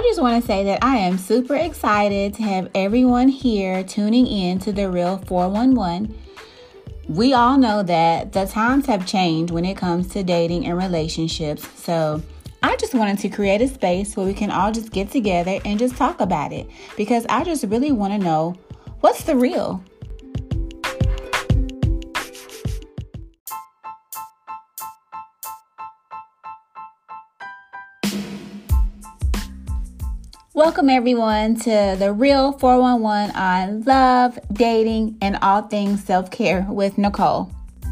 just want to say that I am super excited to have everyone here tuning in to The Real 411. We all know that the times have changed when it comes to dating and relationships. So I just wanted to create a space where we can all just get together and just talk about it. Because I just really want to know, what's the real? Welcome everyone to The Real 411 on love, dating, and all things self-care with Nicole.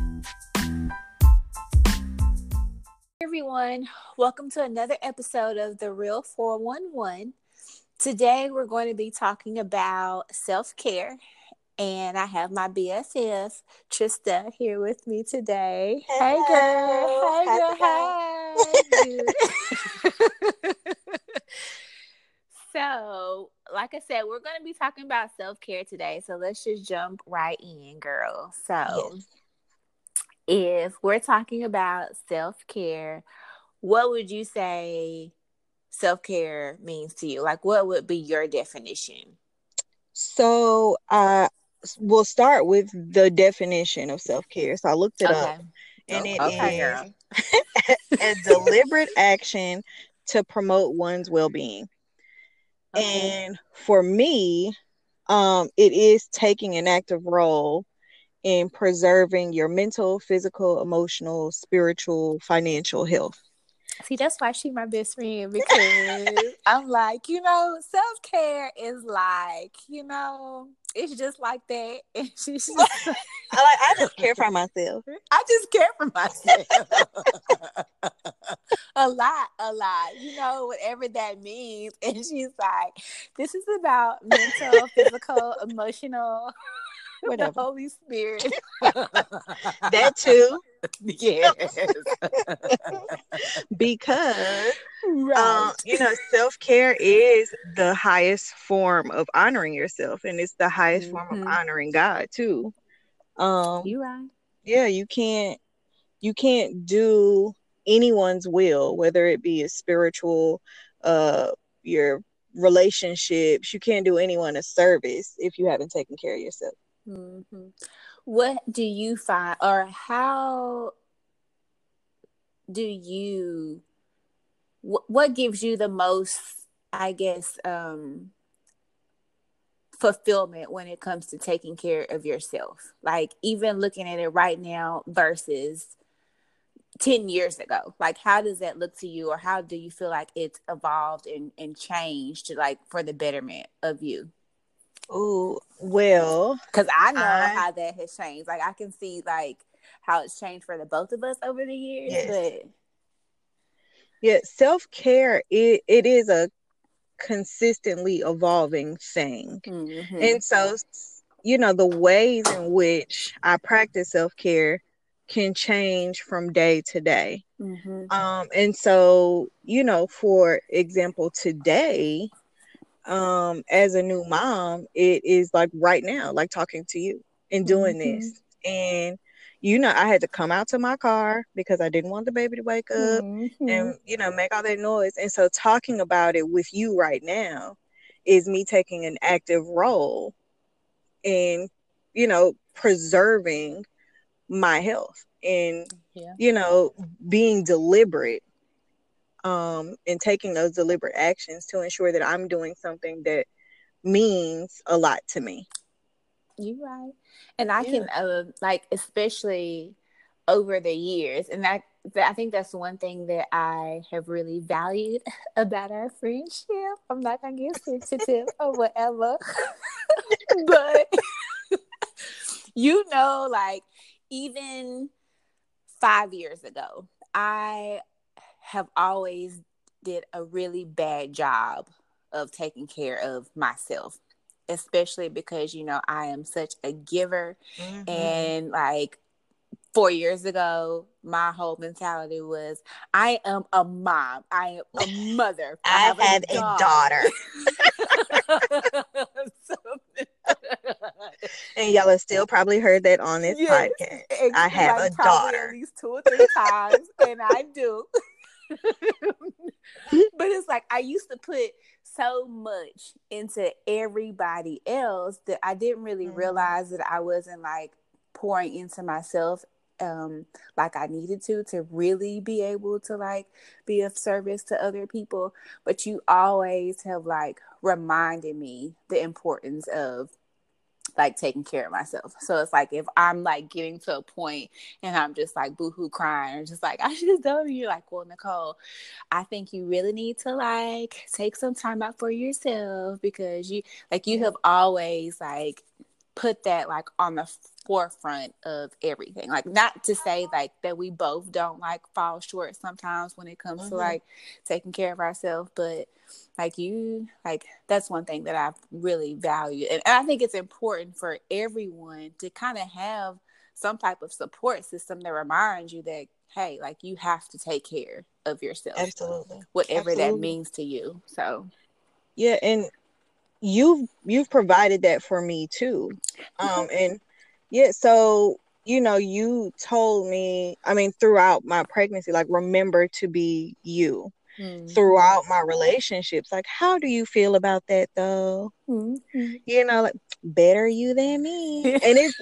Everyone, welcome to another episode of The Real 411. Today we're going to be talking about self-care, and I have my BFF, Trista, here with me today. Hello. Hey girl. Hey. So, like I said, we're going to be talking about self-care today. So let's just jump right in, girl. So if we're talking about self-care, what would you say self-care means to you? Like, what would be your definition? So, we'll start with the definition of self-care. So I looked it up, and it is girl. a deliberate action to promote one's well-being. Okay. And for me, it is taking an active role in preserving your mental, physical, emotional, spiritual, financial health. See, that's why she's my best friend, because I'm like, self-care is like, it's just like that. And she's just I just care for myself. I just care for myself. a lot, whatever that means. And she's like, this is about mental, physical, emotional, Whatever. the Holy Spirit. That too. Yes. Because Right. self-care is the highest form of honoring yourself, and it's the highest form of honoring God too. You right. Yeah, you can't do anyone's will, whether it be a spiritual, your relationships. You can't do anyone a service if you haven't taken care of yourself. Mm-hmm. What do you find, or how do you, what gives you the most, I guess, fulfillment when it comes to taking care of yourself? Like, even looking at it right now versus 10 years ago, like, how does that look to you, or how do you feel like it's evolved and changed, like, for the betterment of you? Oh, well, because I know how that has changed. Like, I can see like how it's changed for the both of us over the years. Yes. But yeah, self-care, it is a consistently evolving thing. mm-hmm. And so, the ways in which I practice self-care can change from day to day. Mm-hmm. And so, for example, today, as a new mom, it is like right now, like talking to you and doing this. And I had to come out to my car because I didn't want the baby to wake up and make all that noise. And so talking about it with you right now is me taking an active role in preserving my health and being deliberate and taking those deliberate actions to ensure that I'm doing something that means a lot to me. You're right. And I can like, especially over the years, and I think that's one thing that I have really valued about our friendship. I'm not gonna get sensitive or whatever. But like, even 5 years ago, I have always did a really bad job of taking care of myself, especially because I am such a giver. And like 4 years ago, my whole mentality was, I am a mom, I am a mother, I have a daughter. And y'all have still probably heard that on this podcast. I have a daughter at least 2 or 3 times, and I do. But it's like, I used to put so much into everybody else that I didn't really realize that I wasn't like pouring into myself like I needed to really be able to like be of service to other people. But you always have like reminded me the importance of like taking care of myself. So it's like if I'm like getting to a point and I'm just like boohoo crying or just like I should have done it, you're like, well, Nicole, I think you really need to like take some time out for yourself because you have always like put that like on the forefront of everything. Like not to say like that we both don't like fall short sometimes when it comes to like taking care of ourselves, but like you like that's one thing that I've really valued. And I think it's important for everyone to kind of have some type of support system that reminds you that hey, like you have to take care of yourself. Absolutely. Whatever that means to you. So yeah, and you've provided that for me too. And yeah, so you told me, I mean, throughout my pregnancy, like remember to be you. Throughout my relationships, like how do you feel about that though? Like better you than me. And it's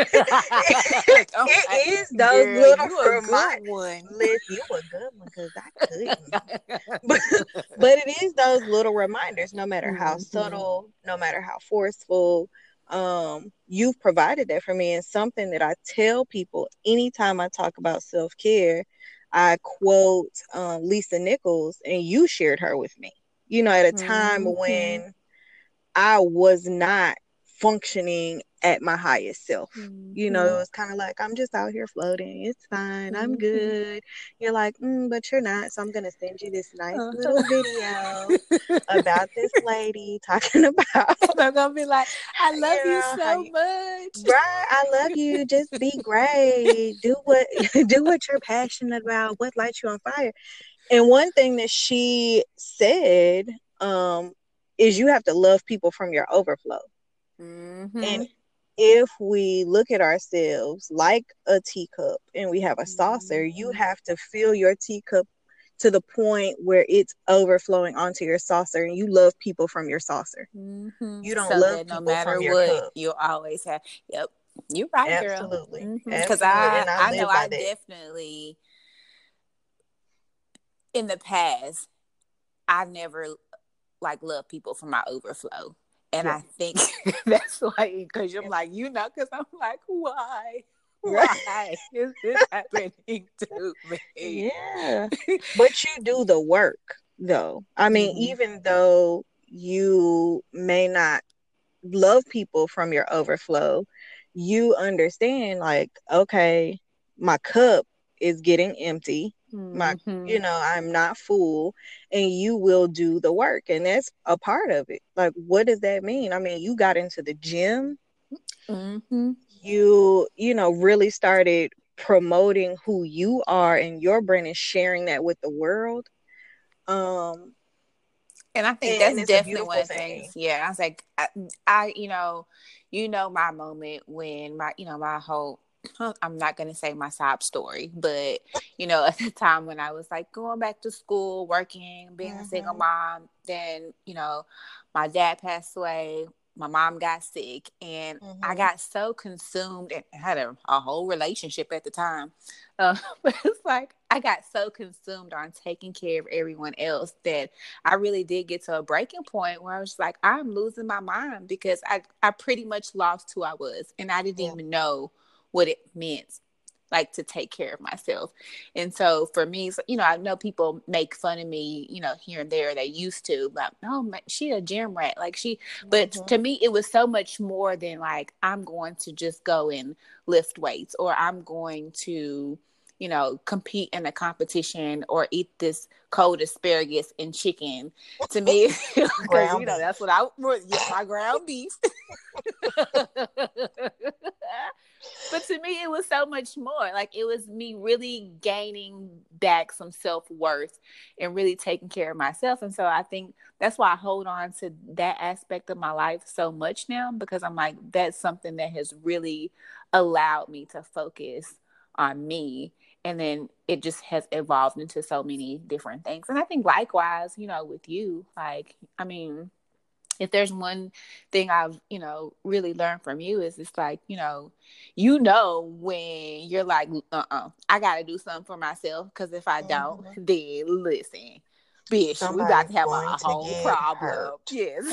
it is those girl, little you a good one. Liz, you a good one because I couldn't. but it is those little reminders, no matter how subtle, no matter how forceful. You've provided that for me, and something that I tell people anytime I talk about self-care. I quote Lisa Nichols, and you shared her with me, at a time when I was not functioning at my highest self. It was kind of like, I'm just out here floating. It's fine. I'm good. You're like, but you're not. So I'm going to send you this nice little video about this lady talking about. I'm going to be like, I love you so much. Right. I love you. Just be great. Do what you're passionate about. What lights you on fire. And one thing that she said, is you have to love people from your overflow. And if we look at ourselves like a teacup and we have a saucer, you have to fill your teacup to the point where it's overflowing onto your saucer, and you love people from your saucer. You don't love that no people matter from your what, cup. you'll always have. Yep, you're right, girl. Absolutely. Because And I know I that. definitely in the past I never like love people from my overflow. And I think that's like, because you're like, because I'm like, why? Why is this happening to me? Yeah. But you do the work, though. I mean, even though you may not love people from your overflow, you understand, like, okay, my cup is getting empty. I'm not full, and you will do the work, and that's a part of it. Like, what does that mean? I mean, you got into the gym. You really started promoting who you are and your brand and sharing that with the world. And I think that's definitely one of the things. Yeah, I was like, I my moment when my whole, I'm not going to say my sob story, but, at the time when I was like going back to school, working, being a single mom, then, my dad passed away, my mom got sick, and I got so consumed and had a whole relationship at the time. But it's like, I got so consumed on taking care of everyone else that I really did get to a breaking point where I was like, I'm losing my mind because I pretty much lost who I was, and I didn't even know what it meant, like, to take care of myself. And so for me, I know people make fun of me, here and there. They used to, like, no, she a gym rat, like but to me, it was so much more than like, I'm going to just go and lift weights, or I'm going to, compete in a competition or eat this cold asparagus and chicken. To me, because that's what my ground beef. But to me, it was so much more. Like, it was me really gaining back some self-worth and really taking care of myself. And so I think that's why I hold on to that aspect of my life so much now, because I'm like, that's something that has really allowed me to focus on me And then it just has evolved into so many different things. And I think likewise, with you, like, I mean, if there's one thing I've, really learned from you is it's like, when you're like, I got to do something for myself. Because if I don't, then listen, bitch, we about Somebody's to have a going to whole get problem. hurt. Yes.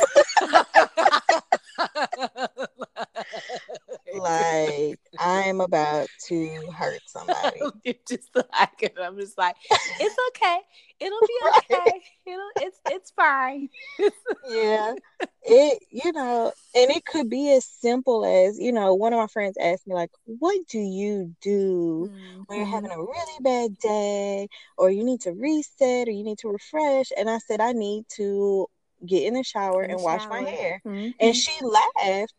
Like, I'm about to hurt somebody. You're just like it. I'm just like, it's okay. It'll be Right. okay. It's fine. Yeah. And it could be as simple as, one of my friends asked me, like, what do you do when you're having a really bad day, or you need to reset, or you need to refresh? And I said, I need to get in the shower and wash my hair. And she laughed.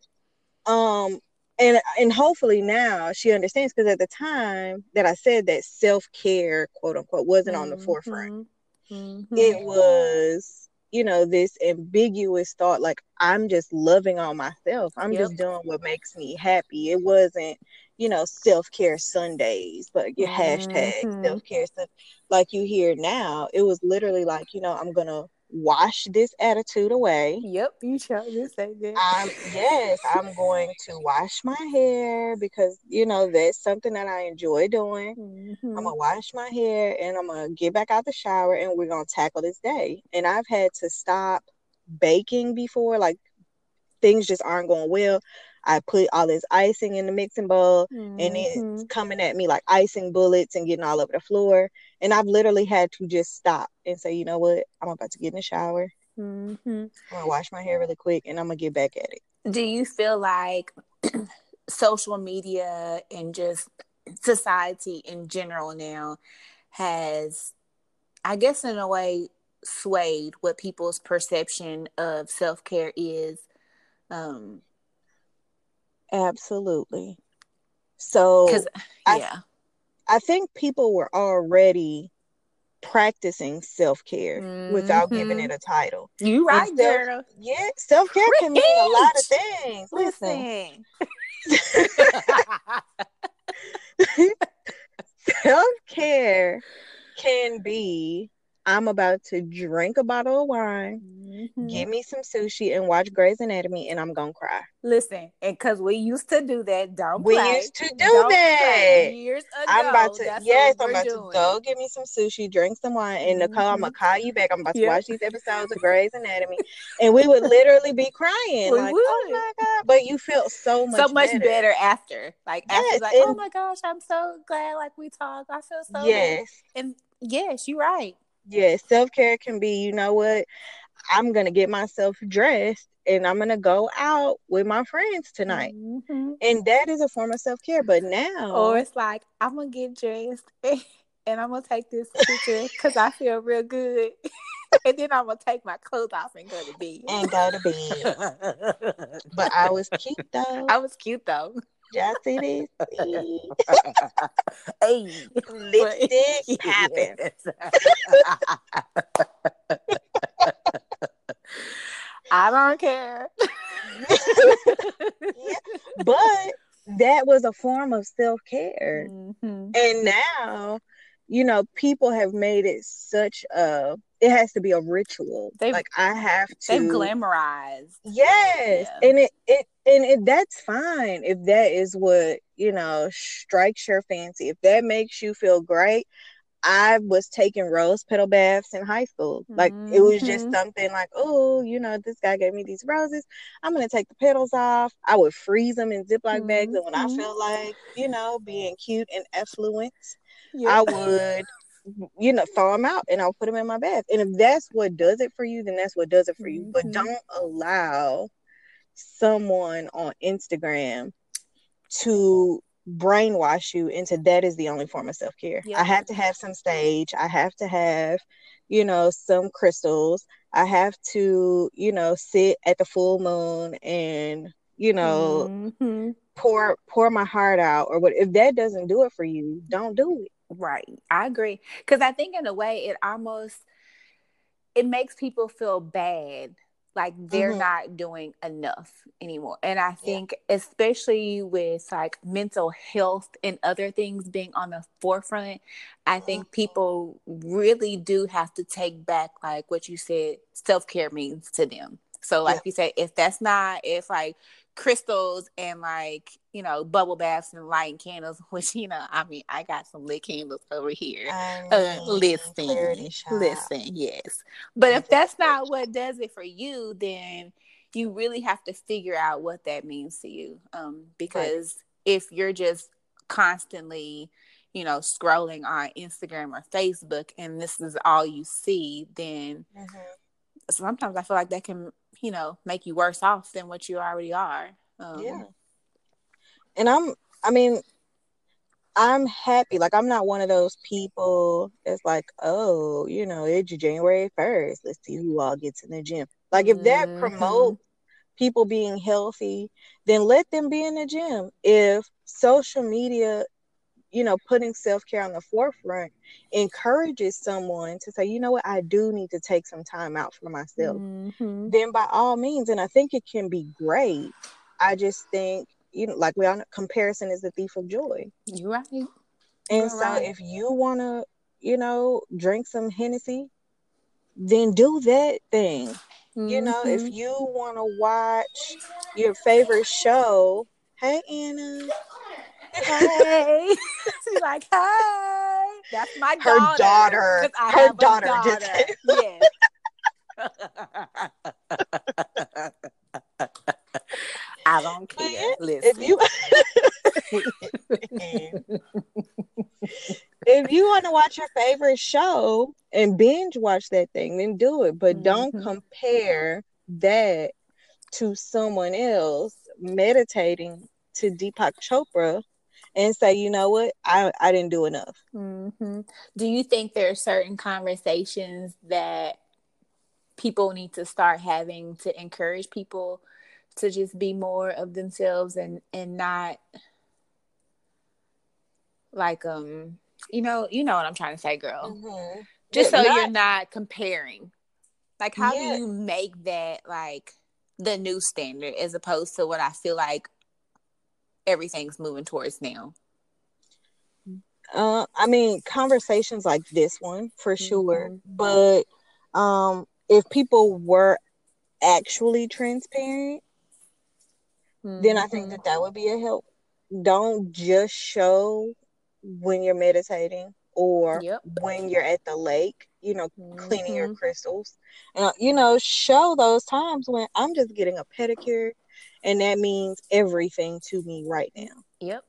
And hopefully now she understands, because at the time that I said that self-care, quote unquote, wasn't on the forefront. It was, this ambiguous thought, like, I'm just loving on myself. I'm just doing what makes me happy. It wasn't, self-care Sundays, but your hashtag self-care stuff like you hear now. It was literally like, I'm gonna wash this attitude away. Yep, you chose to say that. I'm going to wash my hair, because that's something that I enjoy doing. I'm gonna wash my hair and I'm gonna get back out the shower and we're gonna tackle this day. And I've had to stop baking before, like, things just aren't going well. I put all this icing in the mixing bowl and it's coming at me like icing bullets and getting all over the floor. And I've literally had to just stop and say, you know what? I'm about to get in the shower. I'm gonna wash my hair really quick and I'm gonna get back at it. Do you feel like social media and just society in general now has, I guess in a way, swayed what people's perception of self-care is? Absolutely. So I think people were already practicing self-care without giving it a title. You right, girl. Yeah, self-care can mean a lot of things. Listen. Self-care can be, I'm about to drink a bottle of wine, give me some sushi, and watch Grey's Anatomy, and I'm gonna cry. Listen, and because we used to do that, years ago. I'm about to go get me some sushi, drink some wine, and Nicole, I'm gonna call you back. I'm about to watch these episodes of Grey's Anatomy, and we would literally be crying, oh my god! But you felt so much better after, like oh my gosh, I'm so glad, like we talked. I feel so good. And yes, you're right. Yes, self-care can be, you know what? I'm going to get myself dressed and I'm going to go out with my friends tonight. And that is a form of self-care. But now... Or it's like, I'm going to get dressed and I'm going to take this picture because I feel real good. And then I'm going to take my clothes off and go to bed. But I was cute, though. Y'all see this? Hey, lipstick popping. I don't care. But that was a form of self-care. And now, people have made it such a... It has to be a ritual. I have to... They've glamorized. Yes. Yeah. And that's fine if that is what, strikes your fancy. If that makes you feel great. I was taking rose petal baths in high school. It was just something like, oh, this guy gave me these roses. I'm going to take the petals off. I would freeze them in Ziploc bags. And when I felt like, being cute and affluent, I would... throw them out and I'll put them in my bath. And if that's what does it for you, then that's what does it for you. But don't allow someone on Instagram to brainwash you into that is the only form of self-care. I have to have some sage. I have to have, some crystals. I have to, sit at the full moon and, pour my heart out or what. If that doesn't do it for you, don't do it. Right. I agree. Because I think in a way it makes people feel bad like they're not doing enough anymore. And I think especially with like mental health and other things being on the forefront, I think people really do have to take back like what you said self-care means to them. So like you said, if like crystals and like, you know, bubble baths and lighting candles, which, you know, I mean, I got some lit candles over here. Listen, yes. But if that's not what does it for you, then you really have to figure out what that means to you. Because if you're just constantly, you know, scrolling on Instagram or Facebook and this is all you see, then sometimes I feel like that can, you know, make you worse off than what you already are. And I'm happy. Like, I'm not one of those people that's like, oh, you know, it's January 1st. Let's see who all gets in the gym. Like, if that promotes people being healthy, then let them be in the gym. If social media, you know, putting self-care on the forefront encourages someone to say, you know what, I do need to take some time out for myself, then by all means, and I think it can be great. I just think, you know, like we all know, comparison is the thief of joy. You're right. And so if you want to, you know, drink some Hennessy, then do that thing. You know, if you want to watch your favorite show, hey, Anna. Hey. She's like, hey. That's my Her daughter. daughter. I Her have daughter. A daughter. Yes. I don't care. Listen. If you want to watch your favorite show and binge watch that thing, then do it. But don't compare that to someone else meditating to Deepak Chopra and say, you know what, I didn't do enough. Do you think there are certain conversations that people need to start having to encourage people to just be more of themselves and not like you know what I'm trying to say, girl? Just so you're not comparing. Like, how do you make that like the new standard as opposed to what I feel like everything's moving towards now? I mean, conversations like this one for sure, but if people were actually transparent, then I think that would be a help. Don't just show when you're meditating or when you're at the lake, you know, cleaning your crystals. You know, show those times when I'm just getting a pedicure and that means everything to me right now. Yep.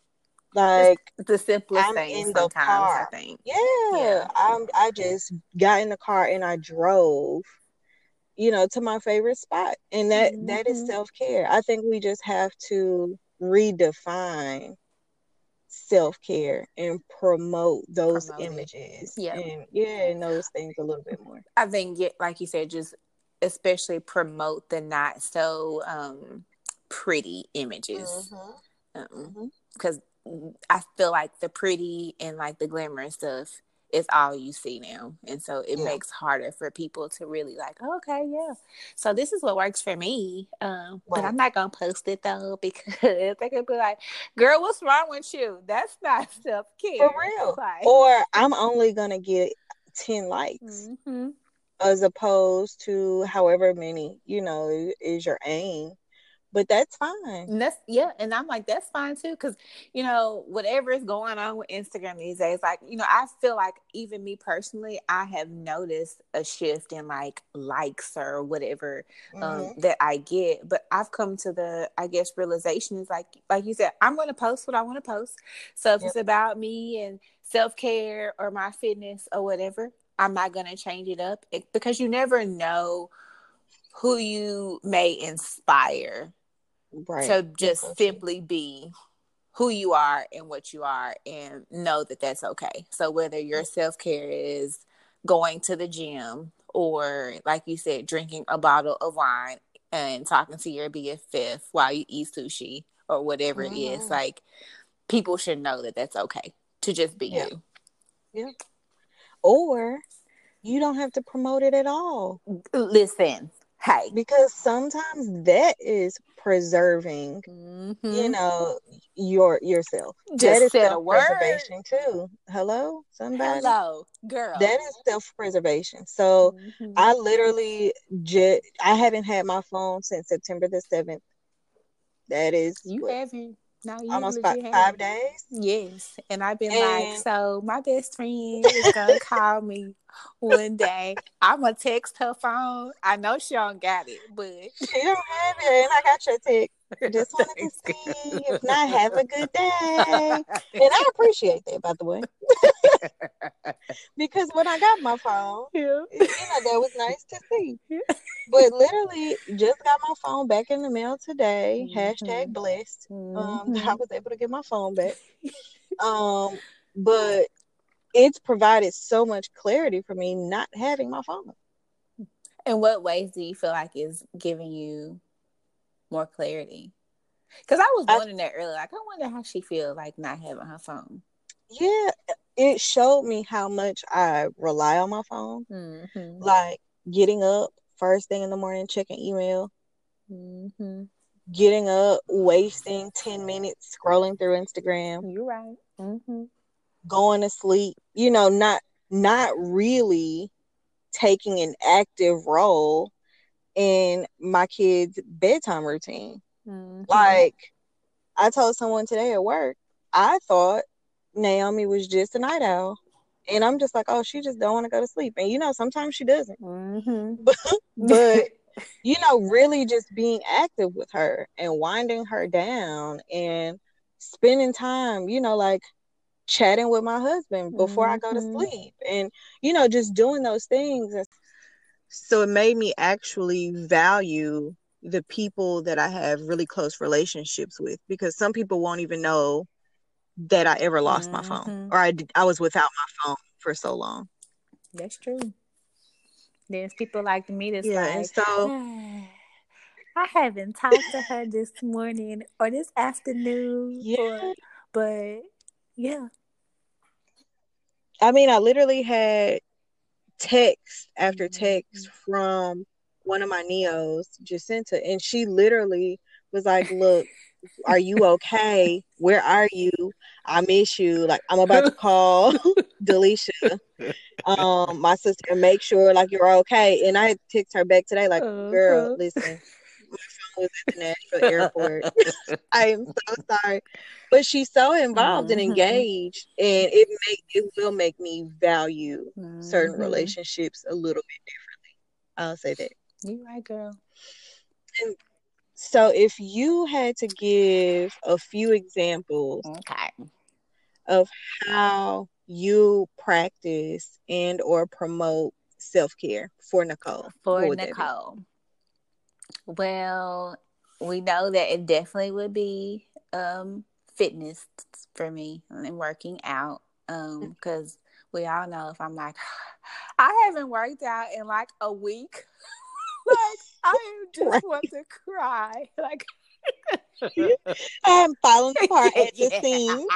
Like, it's the simplest thing in sometimes, the car. I think. Yeah. I just got in the car and I drove, you know, to my favorite spot. And that is self-care. I think we just have to redefine self-care and promote those images and those things a little bit more. I think, like you said, just especially promote the not so pretty images, because I feel like the pretty and like the glamorous stuff is all you see now, and so it makes harder for people to really like, oh, okay, so this is what works for me, but I'm not gonna post it though because they could be like, girl, what's wrong with you? That's not self-care for real. Like, or I'm only gonna get 10 likes as opposed to however many, you know, is your aim. But that's fine. And and I'm like, that's fine too, because, you know, whatever is going on with Instagram these days, like, you know, I feel like even me personally, I have noticed a shift in like likes or whatever that I get. But I've come to the, I guess, realization is like you said, I'm going to post what I want to post. So if it's about me and self-care or my fitness or whatever, I'm not going to change it up because you never know who you may inspire to just simply be who you are and what you are and know that that's okay. So whether your self-care is going to the gym or, like you said, drinking a bottle of wine and talking to your BFF while you eat sushi or whatever it is, like, people should know that that's okay to just be you. Yeah. Or you don't have to promote it at all. Listen, Hey. Because sometimes that is preserving, you know, yourself. That Just is said a word. self-preservation too. Hello, somebody? Hello, girl. That is self-preservation. So I literally I haven't had my phone since September the 7th. That is You what, haven't. No, you almost legit 5 days. Yes. And I've been like, And so my best friend is gonna call me one day. I'm gonna text her phone. I know she don't got it, but she don't have it, and I got your text. Just wanted to see. If not, have a good day. And I appreciate that, by the way. Because when I got my phone, Yeah. that was nice to see. But literally, just got my phone back in the mail today. Hashtag blessed. I was able to get my phone back. But it's provided so much clarity for me not having my phone. In what ways do you feel like is giving you more clarity? Because I was wondering that earlier. Like, I wonder how she feels like not having her phone. Yeah, it showed me how much I rely on my phone. Like getting up first thing in the morning, checking email. Getting up, wasting 10 minutes scrolling through Instagram. You're right. Going to sleep. Not really taking an active role in my kids' bedtime routine. Like, I told someone today at work, I thought Naomi was just a night owl. And I'm just like, oh, she just don't want to go to sleep. And sometimes she doesn't. But really just being active with her and winding her down and spending time, like chatting with my husband before I go to sleep and, just doing those things. So it made me actually value the people that I have really close relationships with, because some people won't even know that I ever lost my phone, or I was without my phone for so long. That's true. There's people like me that's Yeah, and like, so I haven't talked to her this morning or this afternoon, yeah. But yeah. I mean, I literally had text after text from one of my neos, Jacinta, and she literally was like, look, are you okay? Where are you? I miss you. Like, I'm about to call Delisha, my sister, and make sure like you're okay. And I had text her back today, like, girl, listen, my phone was at the Nashville airport. I am so sorry. But she's so involved and engaged, and it will make me value certain relationships a little bit differently. I'll say that. You're right, girl. And so if you had to give a few examples of how you practice and or promote self-care for Nicole, what would that be? Well, we know that it definitely would be fitness for me and working out, because we all know if I'm like, I haven't worked out in like a week, like I just want to cry, like I'm falling apart at the seams.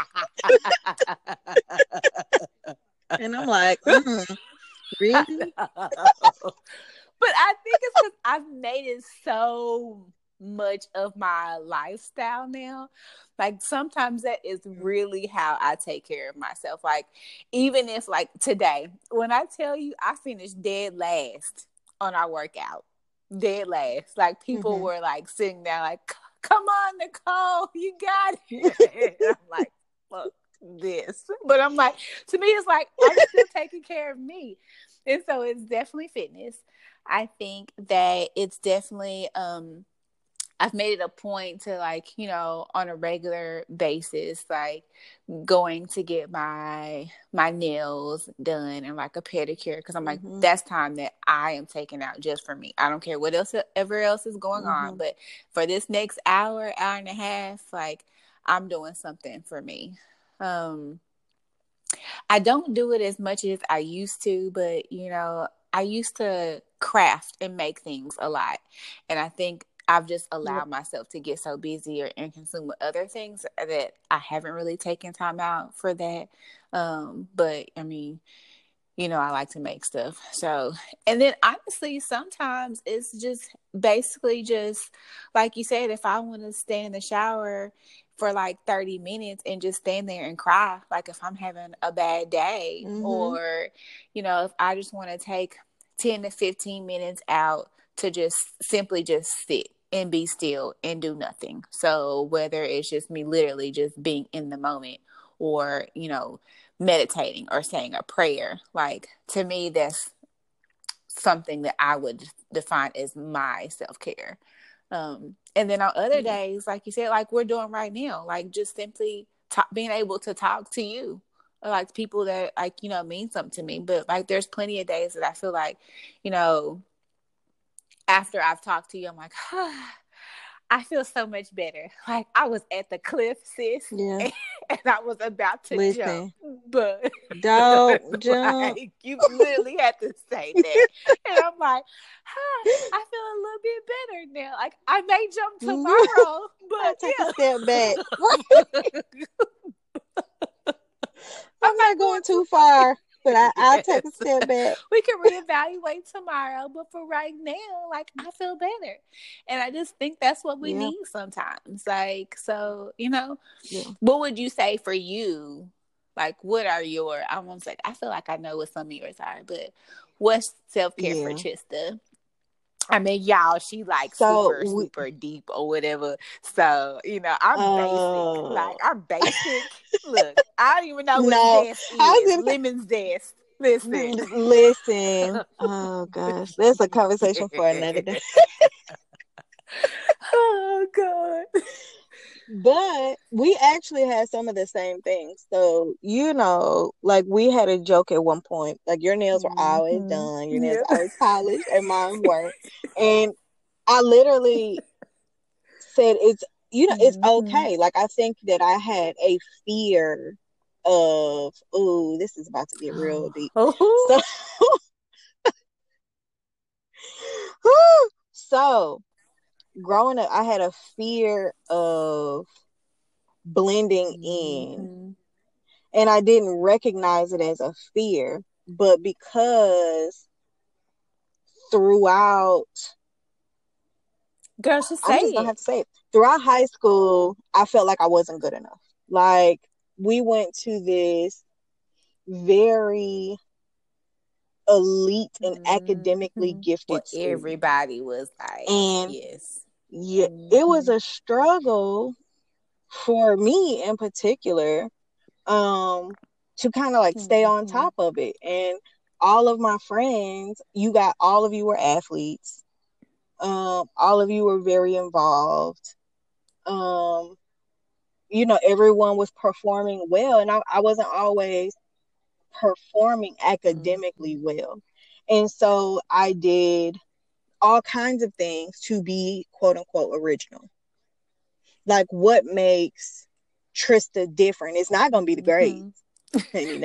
And I'm like, really? But I think it's because I've made it so much of my lifestyle now. Like sometimes that is really how I take care of myself. Like even if like today, when I tell you I finished dead last on our workout, dead last. Like people were like sitting there like, come on, Nicole, you got it. And I'm like, fuck this. But I'm like, to me, it's like I'm still taking care of me. And so it's definitely fitness. I think that it's definitely I've made it a point to like, on a regular basis, like going to get my nails done and like a pedicure, because I'm like, that's time that I am taking out just for me. I don't care what else ever else is going on, but for this next hour and a half, like I'm doing something for me. I don't do it as much as I used to, but I used to craft and make things a lot. And I think I've just allowed myself to get so busy and consumed with other things that I haven't really taken time out for that. But I mean, I like to make stuff. So, and then honestly, sometimes it's just basically just like you said, if I want to stay in the shower for like 30 minutes and just stand there and cry, like if I'm having a bad day, or, if I just want to take 10 to 15 minutes out to just simply just sit and be still and do nothing. So whether it's just me literally just being in the moment, or, meditating or saying a prayer, like to me, that's something that I would define as my self-care. And then on other days, like you said, like we're doing right now, like just simply being able to talk to you, or like people that like, mean something to me. But like there's plenty of days that I feel like, after I've talked to you, I'm like, I feel so much better. Like I was at the cliff, sis, and I was about to jump, but don't jump. Like, you literally had to say that, and I'm like, I feel a little bit better now. Like I may jump tomorrow, but take a step back. I'm not going too far. But I'll take a step back. We can reevaluate tomorrow. But for right now, like, I feel better. And I just think that's what we need sometimes. Like, so, what would you say for you? Like, what are your, I won't say, I feel like I know what some of yours are, but what's self-care for Trista? I mean, y'all, she like super deep or whatever. So, I'm basic. Like, I'm basic. Look, I don't even know what zest is. Lemon zest. Listen. Oh, gosh. That's a conversation for another day. Oh, God. But we actually had some of the same things. So, like we had a joke at one point. Like your nails were always done. Your nails were always polished and mine weren't. And I literally said it's okay. Like I think that I had a fear of, this is about to get real deep. So growing up, I had a fear of blending in, and I didn't recognize it as a fear, but because throughout, girl, just I'm just gonna have to say it. Throughout high school, I felt like I wasn't good enough. Like we went to this very elite and academically gifted school. Everybody was like, and it was a struggle for me in particular, to kind of like stay on top of it. And all of my friends, all of you were athletes. All of you were very involved. Everyone was performing well, and I wasn't always performing academically well. And so I did all kinds of things to be quote unquote original. Like what makes Trista different? It's not going to be the grades. And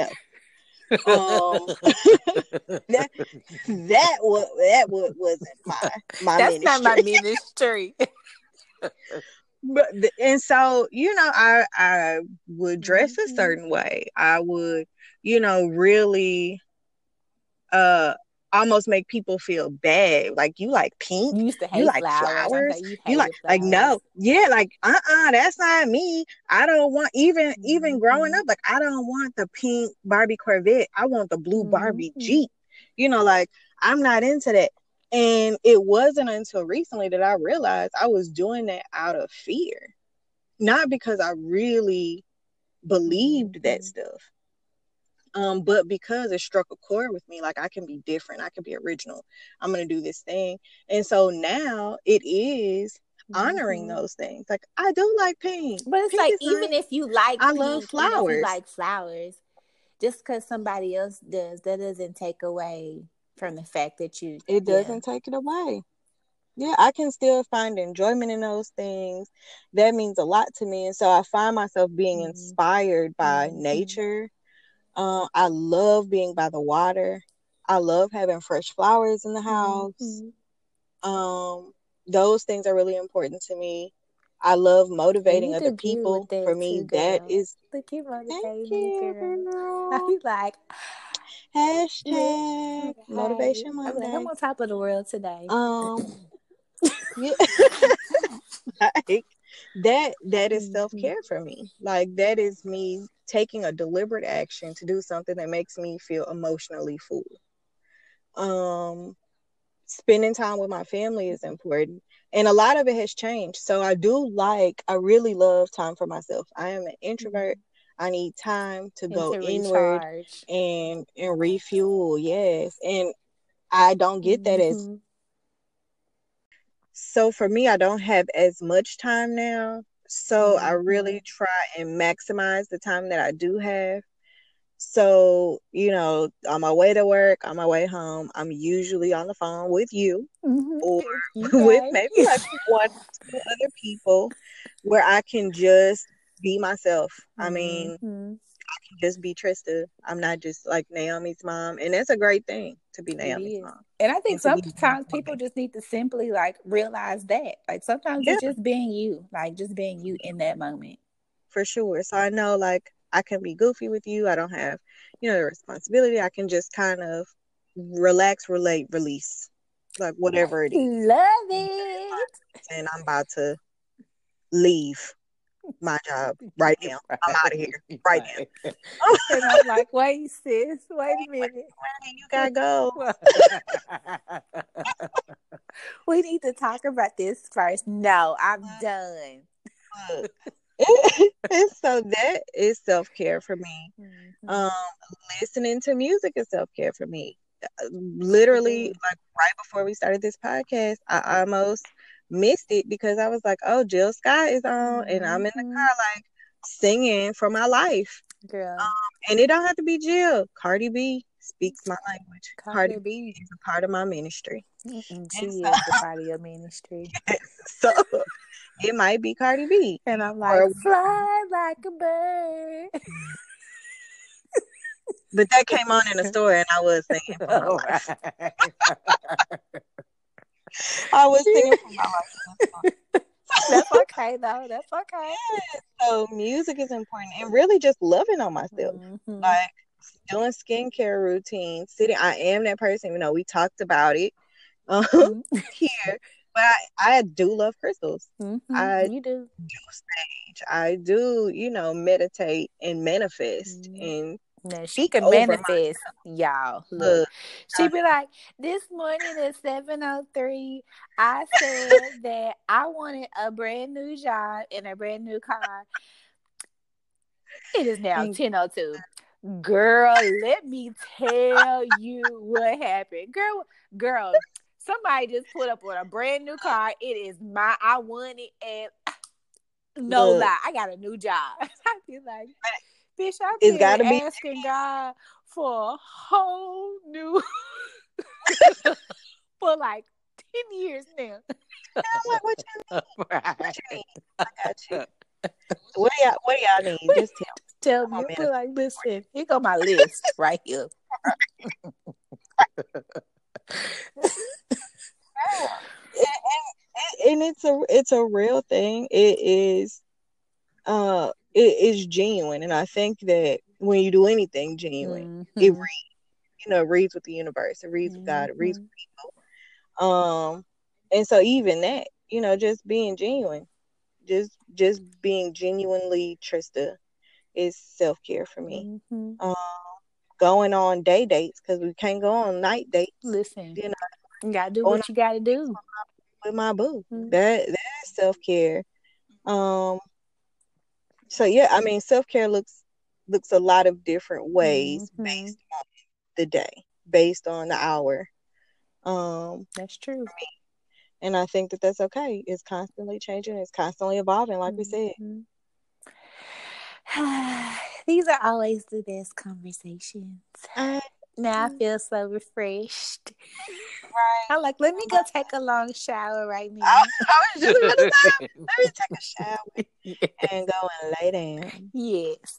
that wasn't my that's ministry. not my ministry. But and so I would dress a certain way. I would really almost make people feel bad. Like, you like pink? You used to hate you like flowers. You like no. Yeah, like that's not me. I don't want even growing up, like I don't want the pink Barbie Corvette. I want the blue Barbie Jeep. Like I'm not into that. And it wasn't until recently that I realized I was doing that out of fear. Not because I really believed that stuff. But because it struck a chord with me, like I can be different, I can be original, I'm going to do this thing. And so now it is honoring those things. Like I do like pink. But it's pink like, even nice. if you like I pink, love flowers. Even if you like flowers, just because somebody else does, that doesn't take away from the fact that you... It doesn't take it away. Yeah, I can still find enjoyment in those things. That means a lot to me. And so I find myself being inspired by nature. I love being by the water. I love having fresh flowers in the house. Those things are really important to me. I love motivating other people. For me, that is... Look, you motivating me, girl. I be like, Hashtag Motivation I'm like, I'm Monday. on top of the world today. Yeah. Like that is self-care for me. Like that is me taking a deliberate action to do something that makes me feel emotionally full. Um Spending time with my family is important, and a lot of it has changed. So I really love time for myself. I am an introvert. I need time to And go to inward recharge. and refuel. Yes. And I don't get that as so for me, I don't have as much time now. So I really try and maximize the time that I do have. So, on my way to work, on my way home, I'm usually on the phone with you or with Okay. maybe like one or two other people where I can just be myself. I mean, I can just be Trista. I'm not just like Naomi's mom. And that's a great thing to be It Naomi's is. mom And I think and to be, sometimes people just need to simply like realize that. Like sometimes yeah, it's just being you, like just being you in that moment. for sure. So I know like I can be goofy with you. I don't have, the responsibility. I can just kind of relax, relate, release, like whatever it is. Love it. And I'm about to leave my job right now. I'm out of here right now. And I'm like, wait, sis, wait a minute. You gotta go. We need to talk about this first. No, I'm done. Look. And so that is self-care for me. Um, Listening to music is self-care for me. Literally, like right before we started this podcast, I almost missed it because I was like, "Oh, Jill Scott is on," and I'm in the car like singing for my life. Girl, And it don't have to be Jill. Cardi B speaks my language. Cardi Cardi B B. is a part of my ministry. She And is the part of your ministry. so it might be Cardi B. And I'm like, fly like a bird. But that came on in the store and I was singing for my life. I was singing for my life. That's okay though. That's okay. Yeah, so music is important and really just loving on myself. Like doing skincare routines, sitting. I am that person, we talked about it here. But I do love crystals. I You do. sage. I do, meditate and manifest and Now she speak can over manifest, y'all. Look, she be like, this morning at 7:03, I said that I wanted a brand new job and a brand new car. It is now 10:02. Girl, let me tell you what happened. Girl, somebody just put up on a brand new car. It is I want it, and no lie, I got a new job. I be like, bitch, I've been asking God for a whole new for like 10 years now. I'm like, what you mean? What you mean? I got you. What do y'all need? Just tell me. But like, listen, here go my list right here. And it's a real thing. It is genuine, and I think that when you do anything genuine, it reads with the universe, it reads with God, it reads with people. And so even that, just being genuine, just being genuinely Trista is self-care for me. Going on day dates because we can't go on night dates. Listen, you gotta do what you gotta do with my boo. That is self-care. So yeah, I mean, self-care looks a lot of different ways based on the day, based on the hour. That's true. And I think that that's okay. It's constantly changing. It's constantly evolving, like we said. These are always the best conversations. Now I feel so refreshed. Right. I'm like, let me go take a long shower right now. I was just about to say, let me take a shower and go and lay down. Yes.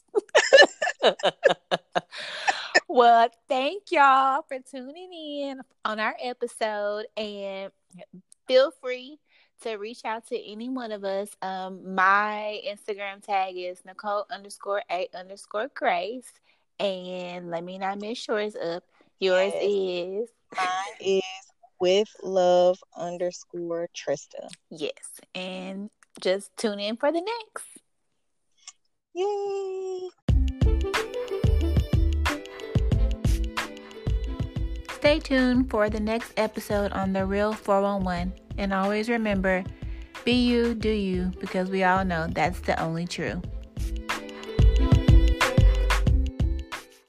Well, thank y'all for tuning in on our episode, and feel free to reach out to any one of us. My Instagram tag is Nicole_A_Grace. And let me not miss yours up. Yours Yes. is? Mine is with love _ Trista. Yes. And just tune in for the next. Yay! Stay tuned for the next episode on The Real 411. And always remember, be you, do you, because we all know that's the only true.